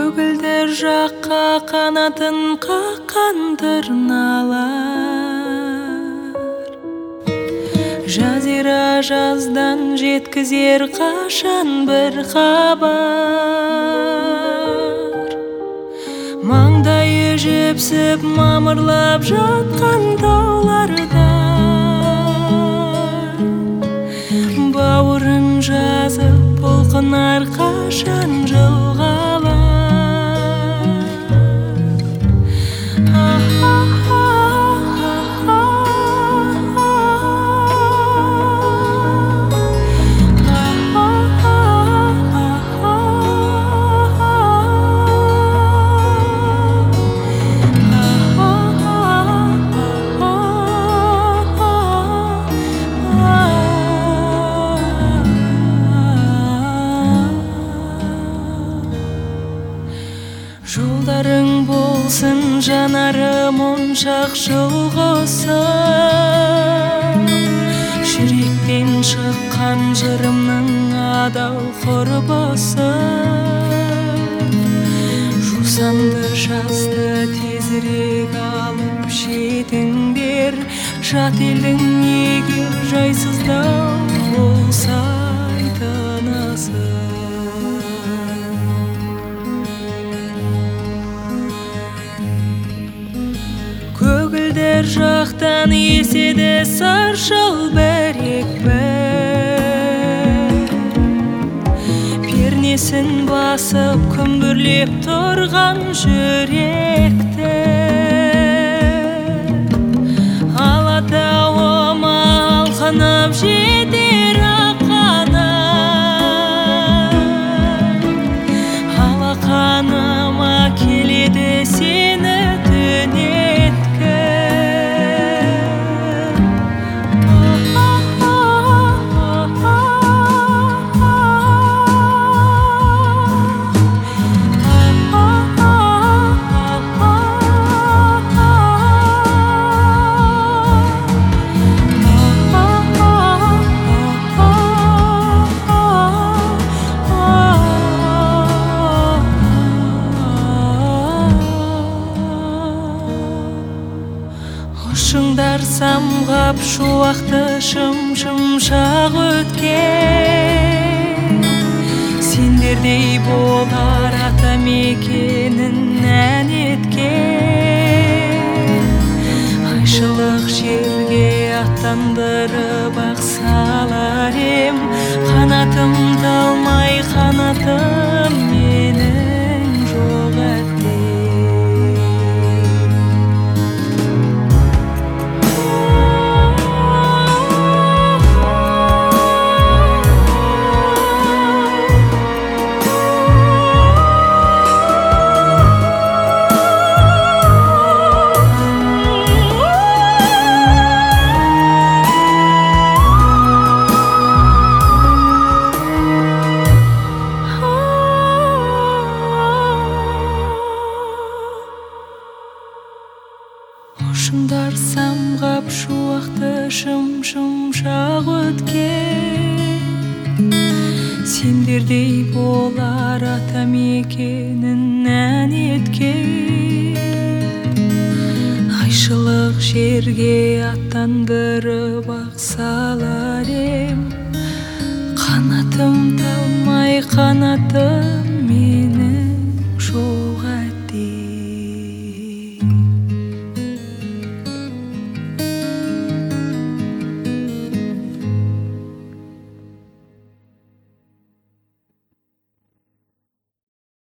Көгілдер жаққа қанатын қаққан тырналар, жазира жаздан жеткізер қашан бір хабар. Маңдайы жепсіп мамырлап жатқан тауларда, бауырын жазып бұлқынар қашан жылғалар. Жолдарың болсын жанарым моншақ жылғысы, жүректен шыққан жырымның адал құрбысы. Жусанды жасты тезірек алып жетіңдер, жат елдің егер жайсыздау болса тынысы. Көгілдер жақтан еседі саршыл бір екпін, пернесін басып күмбірлеп тұрған жүректі. Алатауыма алқынып жетер аққанат, алақаныма келеді сені түнеткен. Шыңдар самғап шуақты шым-шымшақ өткен, сендердей болар ата мекенін ән еткен. Айшылық жерге аттандырып ақ салар ем, қанатым талмай қанатым менің жоқ әттең. Шыңдар самғап шуақты шым-шымшақ өткен, сендердей болар ата мекенін ән еткен. Айшылық жерге аттандырып ақ салар ем, қанатым талмай қанатым мен